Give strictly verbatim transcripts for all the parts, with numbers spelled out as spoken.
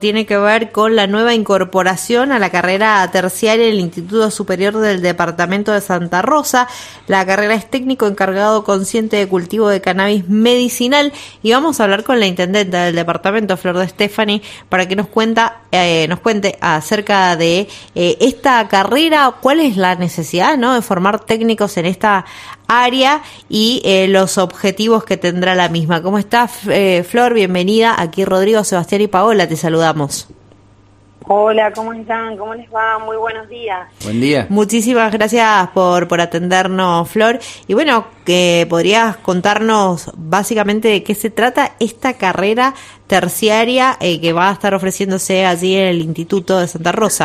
Tiene que ver con la nueva incorporación a la carrera terciaria del Instituto Superior del Departamento de Santa Rosa. La carrera es técnico encargado consciente de cultivo de cannabis medicinal y vamos a hablar con la intendenta del departamento, Flor de Stefani, para que nos cuenta, eh, nos cuente acerca de eh, esta carrera, cuál es la necesidad, ¿no?, de formar técnicos en esta área y eh, los objetivos que tendrá la misma. ¿Cómo estás, eh, Flor? Bienvenida. Aquí Rodrigo, Sebastián y Paola, te saludamos. Hola, ¿cómo están? ¿Cómo les va? Muy buenos días. Buen día. Muchísimas gracias por, por atendernos, Flor. Y bueno, que podrías contarnos básicamente de qué se trata esta carrera terciaria eh, que va a estar ofreciéndose allí en el Instituto de Santa Rosa.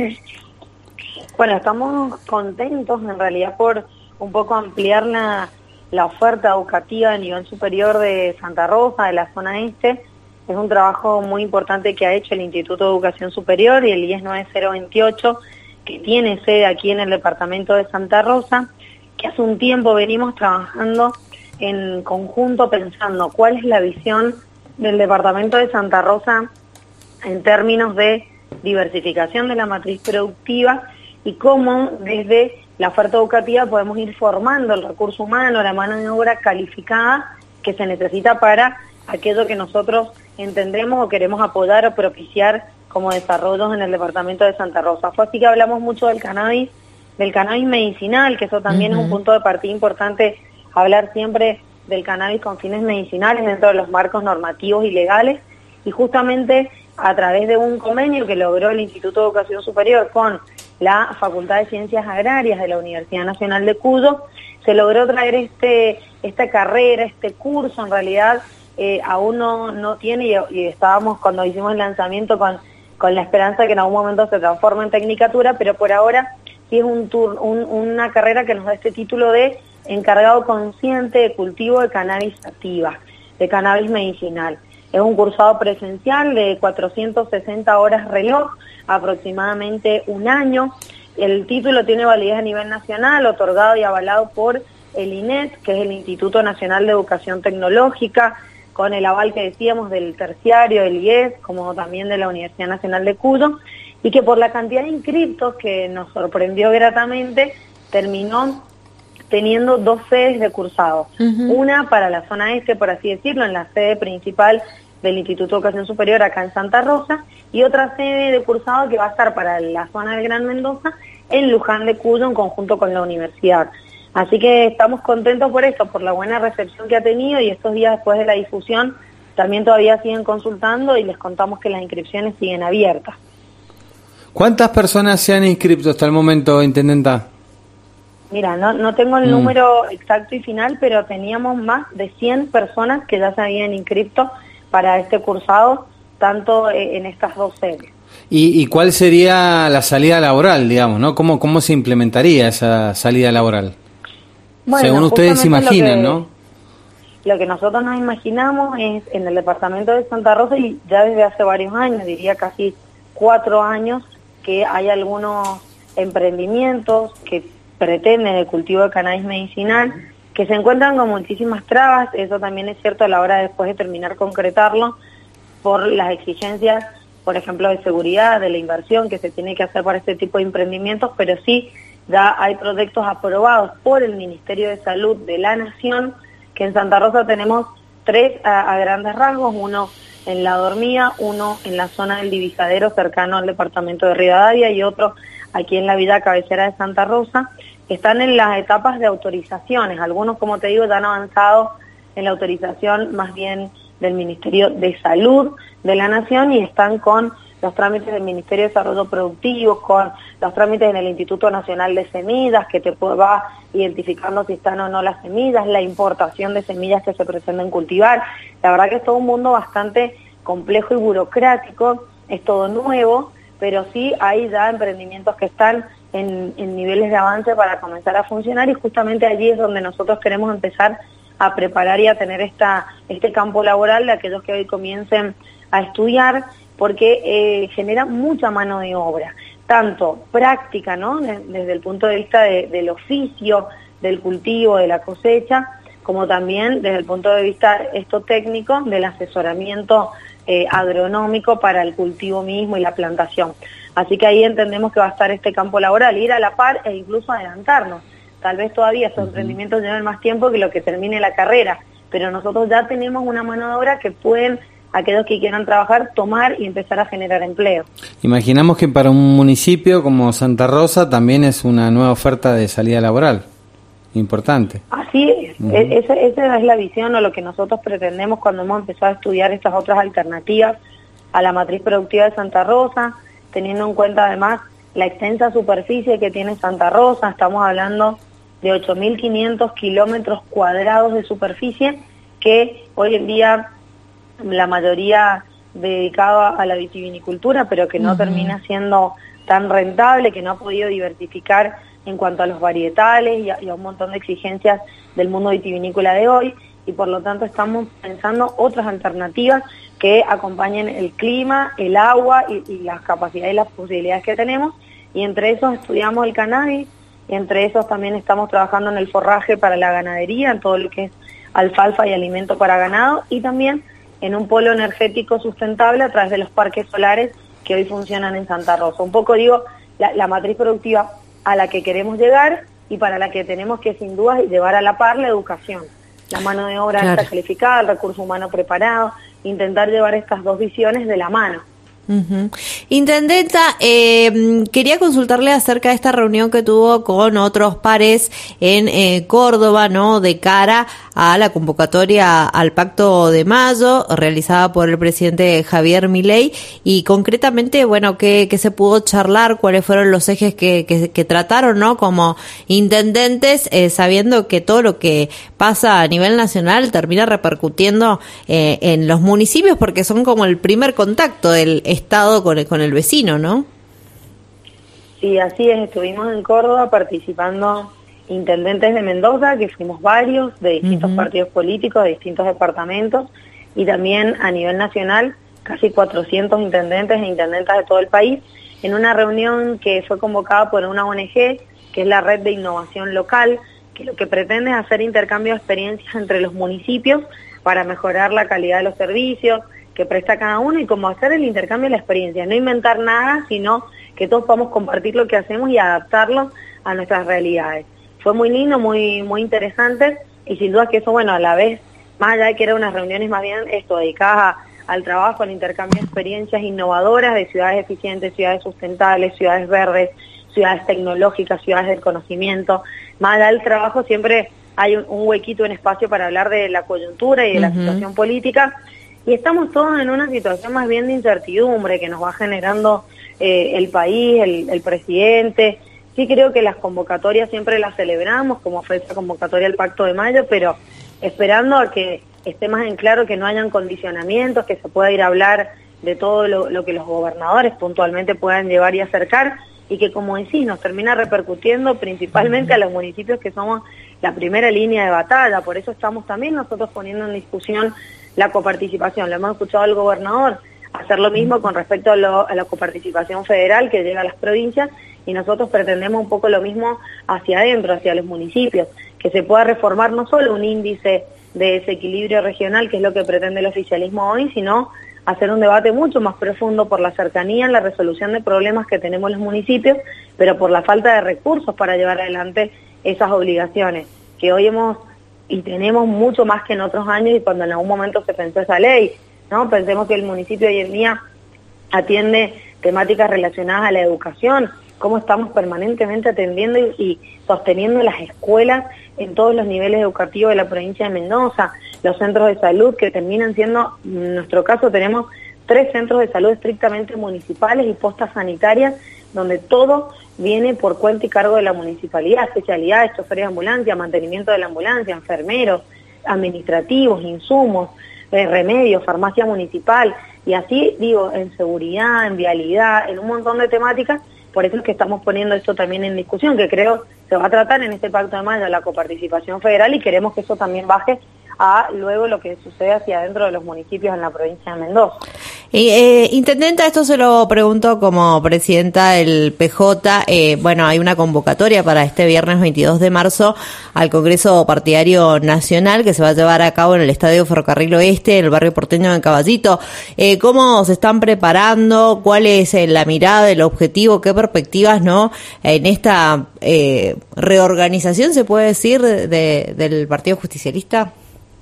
Bueno, estamos contentos en realidad por un poco ampliar la, la oferta educativa a nivel superior de Santa Rosa, de la zona este. Es un trabajo muy importante que ha hecho el Instituto de Educación Superior y el I E S nueve cero veintiocho, que tiene sede aquí en el departamento de Santa Rosa, que hace un tiempo venimos trabajando en conjunto pensando cuál es la visión del departamento de Santa Rosa en términos de diversificación de la matriz productiva y cómo desde la oferta educativa podemos ir formando el recurso humano, la mano de obra calificada que se necesita para aquello que nosotros entendemos o queremos apoyar o propiciar como desarrollos en el departamento de Santa Rosa. Fue así que hablamos mucho del cannabis, del cannabis medicinal, que eso también uh-huh. es un punto de partida importante, hablar siempre del cannabis con fines medicinales dentro de los marcos normativos y legales, y justamente a través de un convenio que logró el Instituto de Educación Superior con la Facultad de Ciencias Agrarias de la Universidad Nacional de Cuyo, se logró traer este esta carrera, este curso, en realidad eh, aún no, no tiene, y, y estábamos cuando hicimos el lanzamiento con, con la esperanza que en algún momento se transforme en tecnicatura, pero por ahora sí es un, tur, un una carrera que nos da este título de encargado consciente de cultivo de cannabis sativa, de cannabis medicinal. Es un cursado presencial de cuatrocientas sesenta horas reloj, aproximadamente un año. El título tiene validez a nivel nacional, otorgado y avalado por el I N E T, que es el Instituto Nacional de Educación Tecnológica, con el aval que decíamos del terciario, del I E S, como también de la Universidad Nacional de Cuyo, y que por la cantidad de inscriptos que nos sorprendió gratamente, terminó teniendo dos sedes de cursado. Uh-huh. Una para la zona este, por así decirlo, en la sede principal del Instituto de Educación Superior acá en Santa Rosa, y otra sede de cursado que va a estar para la zona del Gran Mendoza en Luján de Cuyo en conjunto con la universidad. Así que estamos contentos por esto, por la buena recepción que ha tenido, y estos días después de la difusión también todavía siguen consultando y les contamos que las inscripciones siguen abiertas. ¿Cuántas personas se han inscrito hasta el momento, intendenta? Mira, no, no tengo el mm. número exacto y final, pero teníamos más de cien personas que ya se habían inscrito para este cursado, tanto en estas dos sedes. ¿Y, y cuál sería la salida laboral, digamos, no? ¿Cómo, cómo se implementaría esa salida laboral? Bueno, según ustedes imaginan, que, ¿no? Lo que nosotros nos imaginamos es en el departamento de Santa Rosa, y ya desde hace varios años, diría casi cuatro años, que hay algunos emprendimientos que pretenden el cultivo de cannabis medicinal, que se encuentran con muchísimas trabas. Eso también es cierto a la hora después de terminar concretarlo, por las exigencias, por ejemplo, de seguridad, de la inversión que se tiene que hacer para este tipo de emprendimientos, pero sí ya hay proyectos aprobados por el Ministerio de Salud de la Nación, que en Santa Rosa tenemos tres a, a grandes rasgos, uno en La Dormida, uno en la zona del Divisadero cercano al departamento de Rivadavia y otro aquí en la villa cabecera de Santa Rosa. Están en las etapas de autorizaciones, algunos, como te digo, ya han avanzado en la autorización más bien del Ministerio de Salud de la Nación, y están con los trámites del Ministerio de Desarrollo Productivo, con los trámites en el Instituto Nacional de Semillas, que te va identificando si están o no las semillas, la importación de semillas que se pretenden cultivar. La verdad que es todo un mundo bastante complejo y burocrático, es todo nuevo, pero sí hay ya emprendimientos que están en, en niveles de avance para comenzar a funcionar, y justamente allí es donde nosotros queremos empezar a preparar y a tener esta este campo laboral de aquellos que hoy comiencen a estudiar, porque eh, genera mucha mano de obra, tanto práctica, ¿no?, desde el punto de vista de, del oficio, del cultivo, de la cosecha, como también desde el punto de vista esto técnico, del asesoramiento eh, agronómico para el cultivo mismo y la plantación. Así que ahí entendemos que va a estar este campo laboral, ir a la par e incluso adelantarnos. Tal vez todavía estos emprendimientos lleven más tiempo que lo que termine la carrera, pero nosotros ya tenemos una mano de obra que pueden, aquellos que quieran trabajar, tomar y empezar a generar empleo. Imaginamos que para un municipio como Santa Rosa también es una nueva oferta de salida laboral, importante. Así es, uh-huh. esa, esa es la visión o lo que nosotros pretendemos cuando hemos empezado a estudiar estas otras alternativas a la matriz productiva de Santa Rosa, teniendo en cuenta además la extensa superficie que tiene Santa Rosa. Estamos hablando de ocho mil quinientos kilómetros cuadrados de superficie, que hoy en día la mayoría dedicada a la vitivinicultura, pero que no uh-huh. termina siendo tan rentable, que no ha podido diversificar en cuanto a los varietales y a, y a un montón de exigencias del mundo vitivinícola de hoy, y por lo tanto estamos pensando otras alternativas que acompañen el clima, el agua y, y las capacidades y las posibilidades que tenemos, y entre esos estudiamos el cannabis, y entre esos también estamos trabajando en el forraje para la ganadería, en todo lo que es alfalfa y alimento para ganado, y también en un polo energético sustentable a través de los parques solares que hoy funcionan en Santa Rosa. Un poco digo, la, la matriz productiva a la que queremos llegar y para la que tenemos que sin duda llevar a la par la educación, la mano de obra claro. alta calificada, el recurso humano preparado, intentar llevar estas dos visiones de la mano. Uh-huh. Intendenta, eh, quería consultarle acerca de esta reunión que tuvo con otros pares en eh, Córdoba, ¿no? De cara a la convocatoria al Pacto de Mayo, realizada por el presidente Javier Milei, y concretamente, bueno, ¿qué, qué se pudo charlar? ¿Cuáles fueron los ejes que, que, que trataron, ¿no? Como intendentes, eh, sabiendo que todo lo que pasa a nivel nacional termina repercutiendo eh, en los municipios, porque son como el primer contacto del Estado con el, con el vecino, ¿no? Sí, así es. Estuvimos en Córdoba participando intendentes de Mendoza, que fuimos varios, de distintos uh-huh. partidos políticos, de distintos departamentos, y también a nivel nacional, casi cuatrocientos intendentes e intendentas de todo el país, en una reunión que fue convocada por una O N G, que es la Red de Innovación Local, que lo que pretende es hacer intercambio de experiencias entre los municipios para mejorar la calidad de los servicios que presta cada uno y cómo hacer el intercambio de la experiencia, no inventar nada, sino que todos podamos compartir lo que hacemos y adaptarlo a nuestras realidades. Fue muy lindo, muy muy interesante, y sin duda que eso, bueno, a la vez, más allá de que eran unas reuniones más bien esto dedicadas a, al trabajo, al intercambio de experiencias innovadoras de ciudades eficientes, ciudades sustentables, ciudades verdes, ciudades tecnológicas, ciudades del conocimiento. Más allá del trabajo siempre hay un, un huequito, un espacio para hablar de la coyuntura y de uh-huh. la situación política, y estamos todos en una situación más bien de incertidumbre que nos va generando eh, el país, el, el presidente. Sí creo que las convocatorias siempre las celebramos, como fue esa convocatoria al Pacto de Mayo, pero esperando a que esté más en claro que no hayan condicionamientos, que se pueda ir a hablar de todo lo, lo que los gobernadores puntualmente puedan llevar y acercar, y que, como decís, nos termina repercutiendo principalmente a los municipios que somos la primera línea de batalla. Por eso estamos también nosotros poniendo en discusión la coparticipación. Lo hemos escuchado al gobernador hacer lo mismo con respecto a, lo, a la coparticipación federal que llega a las provincias, y nosotros pretendemos un poco lo mismo hacia adentro, hacia los municipios, que se pueda reformar no solo un índice de desequilibrio regional, que es lo que pretende el oficialismo hoy, sino hacer un debate mucho más profundo por la cercanía en la resolución de problemas que tenemos los municipios, pero por la falta de recursos para llevar adelante esas obligaciones, que hoy hemos y tenemos mucho más que en otros años, y cuando en algún momento se pensó esa ley, ¿no? Pensemos que el municipio hoy en día atiende temáticas relacionadas a la educación, cómo estamos permanentemente atendiendo y, y sosteniendo las escuelas en todos los niveles educativos de la provincia de Mendoza, los centros de salud que terminan siendo, en nuestro caso tenemos tres centros de salud estrictamente municipales y postas sanitarias, donde todo viene por cuenta y cargo de la municipalidad, especialidades, choferes de ambulancia, mantenimiento de la ambulancia, enfermeros, administrativos, insumos, eh, remedios, farmacia municipal, y así, digo, en seguridad, en vialidad, en un montón de temáticas. Por eso es que estamos poniendo esto también en discusión, que creo se va a tratar en este Pacto de Mayo la coparticipación federal, y queremos que eso también baje a luego lo que sucede hacia adentro de los municipios en la provincia de Mendoza. Eh, Intendenta, esto se lo pregunto como presidenta del P J. Eh, bueno, hay una convocatoria para este viernes veintidós de marzo al Congreso Partidario Nacional que se va a llevar a cabo en el Estadio Ferrocarril Oeste, en el barrio porteño de Caballito. Eh, ¿Cómo se están preparando? ¿Cuál es eh, la mirada, el objetivo? ¿Qué perspectivas, no, en esta eh, reorganización, se puede decir, de, del Partido Justicialista?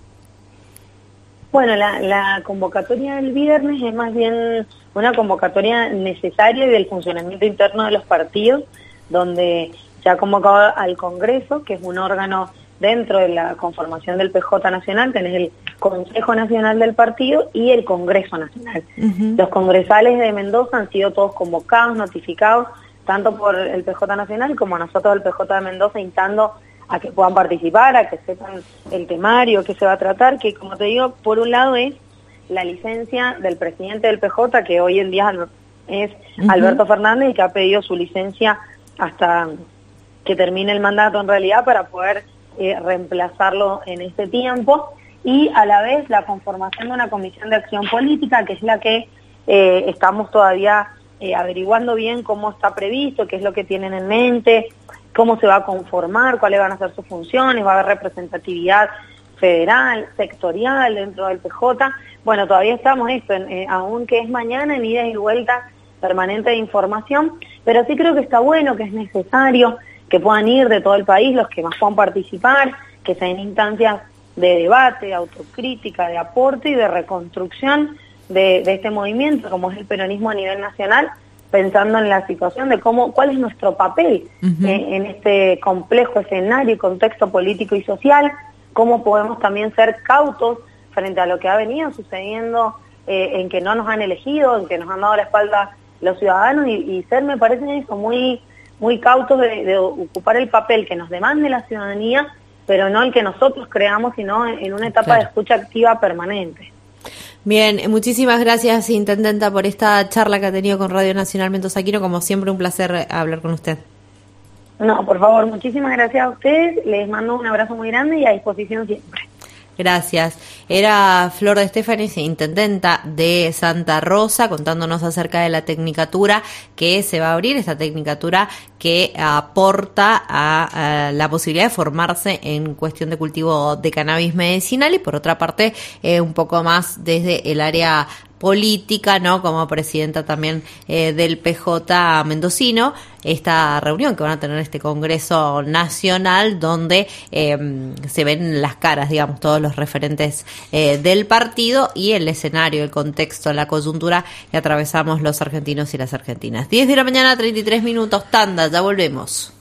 Bueno, la, la convocatoria del viernes es más bien una convocatoria necesaria del funcionamiento interno de los partidos, donde se ha convocado al Congreso, que es un órgano dentro de la conformación del P J Nacional. Tenés el Consejo Nacional del Partido y el Congreso Nacional. Uh-huh. Los congresales de Mendoza han sido todos convocados, notificados, tanto por el P J Nacional como nosotros del P J de Mendoza, instando a que puedan participar, a que sepan el temario que se va a tratar, que como te digo, por un lado es la licencia del presidente del P J, que hoy en día es uh-huh. Alberto Fernández, y que ha pedido su licencia hasta que termine el mandato en realidad para poder eh, reemplazarlo en este tiempo, y a la vez la conformación de una comisión de acción política, que es la que eh, estamos todavía eh, averiguando bien cómo está previsto, qué es lo que tienen en mente, cómo se va a conformar, cuáles van a ser sus funciones, va a haber representatividad federal, sectorial dentro del P J. Bueno, todavía estamos esto, en, eh, aunque es mañana, en ida y vuelta permanente de información, pero sí creo que está bueno, que es necesario que puedan ir de todo el país los que más puedan participar, que sean instancias de debate, de autocrítica, de aporte y de reconstrucción de, de este movimiento, como es el peronismo a nivel nacional, pensando en la situación de cómo, cuál es nuestro papel uh-huh. eh, en este complejo escenario y contexto político y social, cómo podemos también ser cautos frente a lo que ha venido sucediendo, eh, en que no nos han elegido, en que nos han dado la espalda los ciudadanos, y, y ser, me parece eso, muy, muy cautos de, de ocupar el papel que nos demande la ciudadanía, pero no el que nosotros creamos, sino en, en una etapa claro. de escucha activa permanente. Bien, muchísimas gracias, Intendenta, por esta charla que ha tenido con Radio Nacional Mendozaquino. Como siempre, un placer hablar con usted. No, por favor, muchísimas gracias a ustedes. Les mando un abrazo muy grande y a disposición siempre. Gracias. Era Flor de Estefanis, intendenta de Santa Rosa, contándonos acerca de la tecnicatura que se va a abrir, esta tecnicatura que aporta a, a la posibilidad de formarse en cuestión de cultivo de cannabis medicinal, y por otra parte eh, un poco más desde el área política, ¿no? Como presidenta también eh, del P J mendocino, esta reunión que van a tener este Congreso Nacional, donde eh, se ven las caras, digamos, todos los referentes eh, del partido, y el escenario, el contexto, la coyuntura que atravesamos los argentinos y las argentinas. diez de la mañana, treinta y tres minutos, tanda, ya volvemos.